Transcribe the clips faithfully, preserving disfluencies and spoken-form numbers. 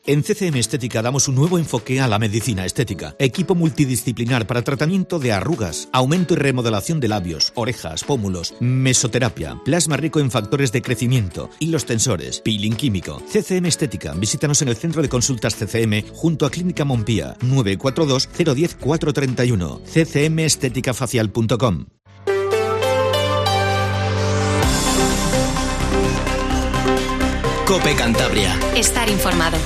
En C C M Estética damos un nuevo enfoque a la medicina estética. Equipo multidisciplinar para tratamiento de arrugas, aumento y remodelación de labios, orejas, pómulos, mesoterapia, plasma rico en factores de crecimiento, hilos tensores, peeling químico. C C M Estética. Visítanos en el Centro de Consultas C C M junto a Clínica Montpía, nueve cuatro dos cero uno cero cuatro tres uno. c c m estética facial punto com. COPE Cantabria. Estar informado.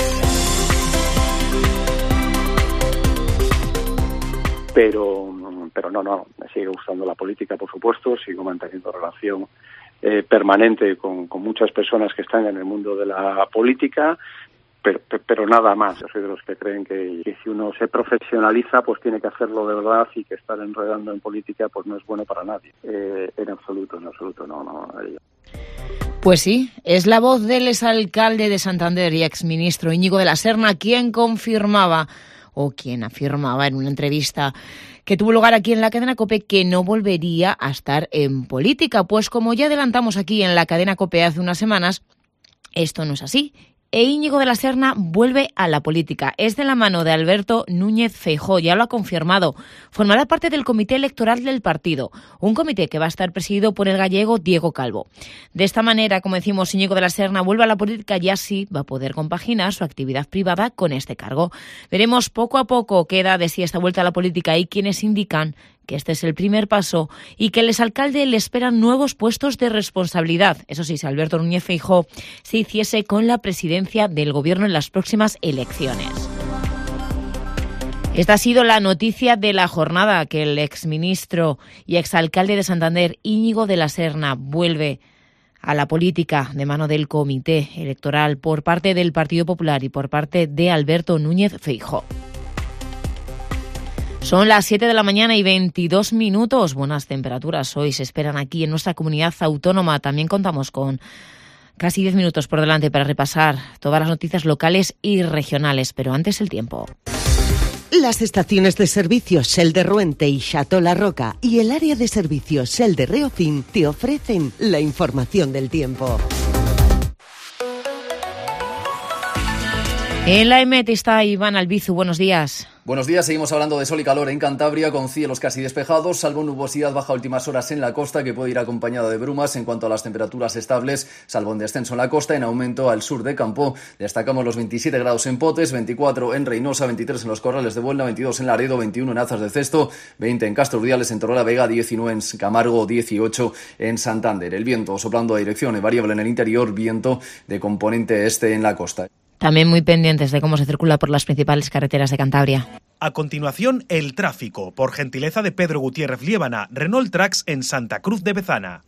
Pero, pero no, no, me sigue gustando la política, por supuesto, sigo manteniendo relación eh, permanente con, con muchas personas que están en el mundo de la política, pero, pero nada más. Yo soy de los que creen que, que si uno se profesionaliza, pues tiene que hacerlo de verdad, y que estar enredando en política pues no es bueno para nadie, eh, en absoluto, en absoluto, no, no. Eh. Pues sí, es la voz del exalcalde de Santander y exministro Íñigo de la Serna quien confirmaba o quien afirmaba en una entrevista que tuvo lugar aquí en la cadena COPE que no volvería a estar en política. Pues como ya adelantamos aquí en la cadena COPE hace unas semanas, esto no es así. E Íñigo de la Serna vuelve a la política. Es de la mano de Alberto Núñez Feijóo, ya lo ha confirmado. Formará parte del comité electoral del partido, un comité que va a estar presidido por el gallego Diego Calvo. De esta manera, como decimos, Íñigo de la Serna vuelve a la política y así va a poder compaginar su actividad privada con este cargo. Veremos poco a poco qué da de sí esta vuelta a la política y quienes indican que este es el primer paso y que el exalcalde le esperan nuevos puestos de responsabilidad. Eso sí, si Alberto Núñez Feijóo se hiciese con la presidencia del Gobierno en las próximas elecciones. Esta ha sido la noticia de la jornada, que el exministro y exalcalde de Santander, Íñigo de la Serna, vuelve a la política de mano del comité electoral por parte del Partido Popular y por parte de Alberto Núñez Feijóo. Son las siete de la mañana y veintidós minutos. Buenas temperaturas hoy se esperan aquí en nuestra comunidad autónoma. También contamos con casi diez minutos por delante para repasar todas las noticias locales y regionales. Pero antes el tiempo. Las estaciones de servicio Shell de Ruente y Chateau La Roca y el área de servicio Shell de Reofin te ofrecen la información del tiempo. En la EMET está Iván Albizu. Buenos días. Buenos días, seguimos hablando de sol y calor en Cantabria, con cielos casi despejados, salvo nubosidad baja a últimas horas en la costa, que puede ir acompañada de brumas. En cuanto a las temperaturas estables, salvo en descenso en la costa, en aumento al sur de Campo. Destacamos los veintisiete grados en Potes, veinticuatro en Reynosa, veintitrés en los Corrales de Buelna, veintidós en Laredo, veintiuno en Azas de Cesto, veinte en Castro Urdiales, en Torrela Vega, diecinueve en Camargo, dieciocho en Santander. El viento soplando a dirección variable en el interior, viento de componente este en la costa. También muy pendientes de cómo se circula por las principales carreteras de Cantabria. A continuación, el tráfico, por gentileza de Pedro Gutiérrez Liébana, Renault Trax en Santa Cruz de Bezana.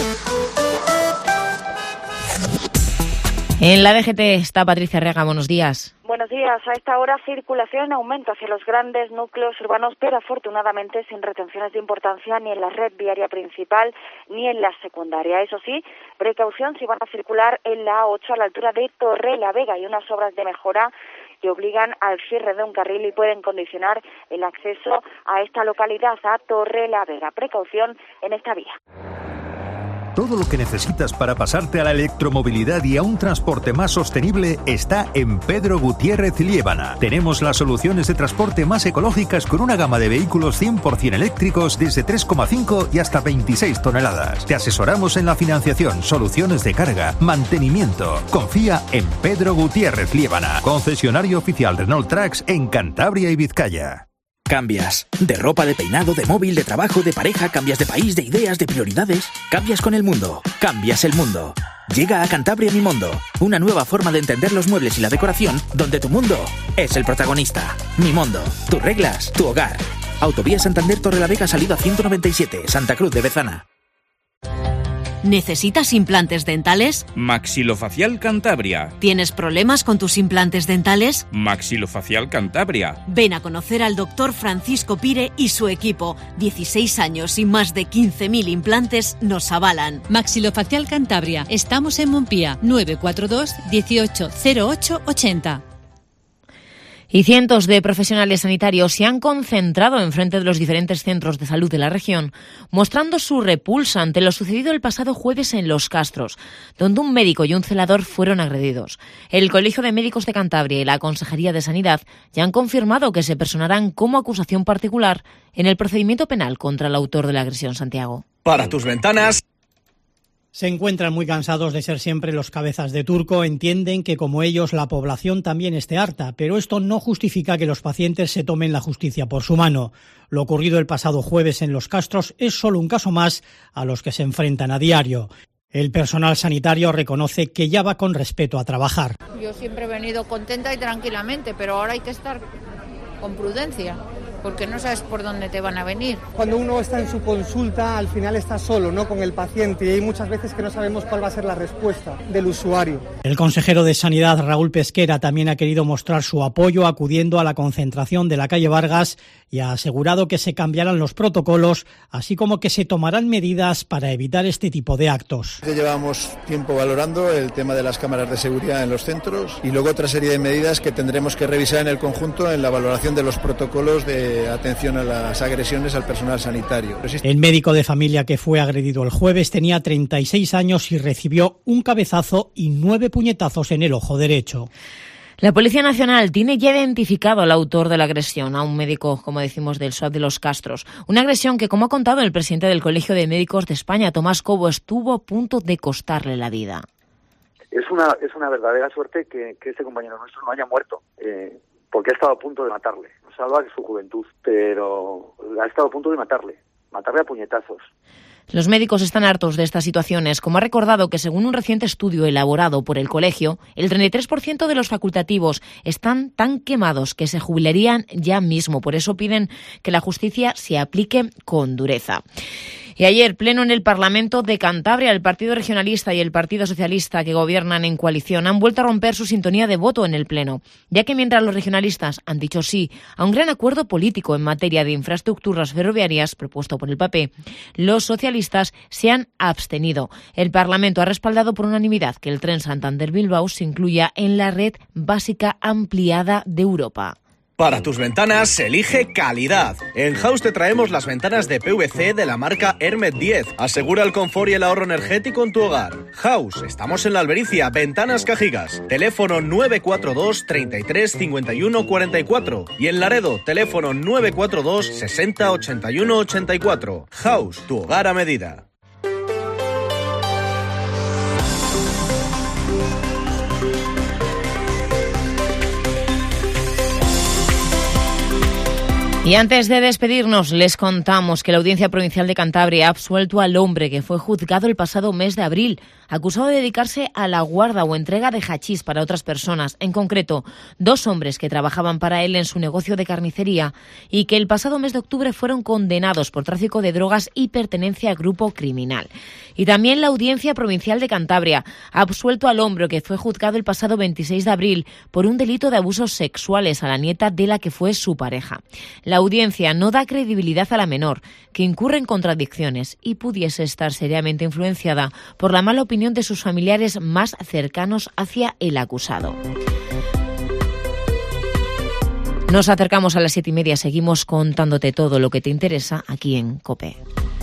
En la D G T está Patricia Rega, buenos días. Buenos días. A esta hora circulación en aumento hacia los grandes núcleos urbanos, pero afortunadamente sin retenciones de importancia ni en la red viaria principal ni en la secundaria. Eso sí, precaución si van a circular en la A ocho a la altura de Torrelavega. Hay unas obras de mejora que obligan al cierre de un carril y pueden condicionar el acceso a esta localidad, a Torrelavega. Precaución en esta vía. Todo lo que necesitas para pasarte a la electromovilidad y a un transporte más sostenible está en Pedro Gutiérrez Liébana. Tenemos las soluciones de transporte más ecológicas con una gama de vehículos cien por ciento eléctricos desde tres coma cinco y hasta veintiséis toneladas. Te asesoramos en la financiación, soluciones de carga, mantenimiento. Confía en Pedro Gutiérrez Liébana, concesionario oficial Renault Trax en Cantabria y Vizcaya. Cambias. De ropa, de peinado, de móvil, de trabajo, de pareja, cambias de país, de ideas, de prioridades. Cambias con el mundo. Cambias el mundo. Llega a Cantabria Mi Mundo, una nueva forma de entender los muebles y la decoración, donde tu mundo es el protagonista. Mi Mundo. Tus reglas, tu hogar. Autovía Santander Torrelavega, salida ciento noventa y siete, Santa Cruz de Bezana. ¿Necesitas implantes dentales? Maxilofacial Cantabria. ¿Tienes problemas con tus implantes dentales? Maxilofacial Cantabria. Ven a conocer al doctor Francisco Pire y su equipo. dieciséis años y más de quince mil implantes nos avalan. Maxilofacial Cantabria. Estamos en Montpía. nueve cuatro dos, dieciocho, cero ocho, ochenta. Y cientos de profesionales sanitarios se han concentrado enfrente de los diferentes centros de salud de la región, mostrando su repulsa ante lo sucedido el pasado jueves en Los Castros, donde un médico y un celador fueron agredidos. El Colegio de Médicos de Cantabria y la Consejería de Sanidad ya han confirmado que se personarán como acusación particular en el procedimiento penal contra el autor de la agresión, Santiago. Para tus ventanas. Se encuentran muy cansados de ser siempre los cabezas de turco, entienden que como ellos la población también esté harta, pero esto no justifica que los pacientes se tomen la justicia por su mano. Lo ocurrido el pasado jueves en Los Castros es solo un caso más a los que se enfrentan a diario. El personal sanitario reconoce que ya va con respeto a trabajar. Yo siempre he venido contenta y tranquilamente, pero ahora hay que estar con prudencia, porque no sabes por dónde te van a venir. Cuando uno está en su consulta, al final está solo, ¿no?, con el paciente, y hay muchas veces que no sabemos cuál va a ser la respuesta del usuario. El consejero de Sanidad, Raúl Pesquera, también ha querido mostrar su apoyo acudiendo a la concentración de la calle Vargas y ha asegurado que se cambiarán los protocolos, así como que se tomarán medidas para evitar este tipo de actos. Llevamos tiempo valorando el tema de las cámaras de seguridad en los centros y luego otra serie de medidas que tendremos que revisar en el conjunto en la valoración de los protocolos de atención a las agresiones al personal sanitario. El médico de familia que fue agredido el jueves tenía treinta y seis años y recibió un cabezazo y nueve puñetazos en el ojo derecho. La Policía Nacional tiene ya identificado al autor de la agresión, a un médico, como decimos, del S W A P de Los Castros. Una agresión que, como ha contado el presidente del Colegio de Médicos de España, Tomás Cobo, estuvo a punto de costarle la vida. Es una, es una verdadera suerte que, que este compañero nuestro no haya muerto, eh, porque ha estado a punto de matarle. Salva su juventud, pero ha estado a punto de matarle, matarle a puñetazos. Los médicos están hartos de estas situaciones, como ha recordado que según un reciente estudio elaborado por el colegio, el treinta y tres por ciento de los facultativos están tan quemados que se jubilarían ya mismo. Por eso piden que la justicia se aplique con dureza. Y ayer, pleno en el Parlamento de Cantabria, el Partido Regionalista y el Partido Socialista, que gobiernan en coalición, han vuelto a romper su sintonía de voto en el Pleno, ya que mientras los regionalistas han dicho sí a un gran acuerdo político en materia de infraestructuras ferroviarias propuesto por el P P, los socialistas se han abstenido. El Parlamento ha respaldado por unanimidad que el tren Santander-Bilbao se incluya en la red básica ampliada de Europa. Para tus ventanas, elige calidad. En House te traemos las ventanas de P V C de la marca Hermet diez. Asegura el confort y el ahorro energético en tu hogar. House, estamos en la Albericia, Ventanas Cajigas. Teléfono nueve cuatro dos, treinta y tres, cincuenta y uno, cuarenta y cuatro. Y en Laredo, teléfono nueve cuatro dos, sesenta, ochenta y uno, ochenta y cuatro. House, tu hogar a medida. Y antes de despedirnos, les contamos que la Audiencia Provincial de Cantabria ha absuelto al hombre que fue juzgado el pasado mes de abril, acusado de dedicarse a la guarda o entrega de hachís para otras personas, en concreto, dos hombres que trabajaban para él en su negocio de carnicería y que el pasado mes de octubre fueron condenados por tráfico de drogas y pertenencia a grupo criminal. Y también la Audiencia Provincial de Cantabria ha absuelto al hombre que fue juzgado el pasado veintiséis de abril por un delito de abusos sexuales a la nieta de la que fue su pareja. La audiencia no da credibilidad a la menor, que incurre en contradicciones y pudiese estar seriamente influenciada por la mala opinión de sus familiares más cercanos hacia el acusado. Nos acercamos a las siete y media, seguimos contándote todo lo que te interesa aquí en COPE.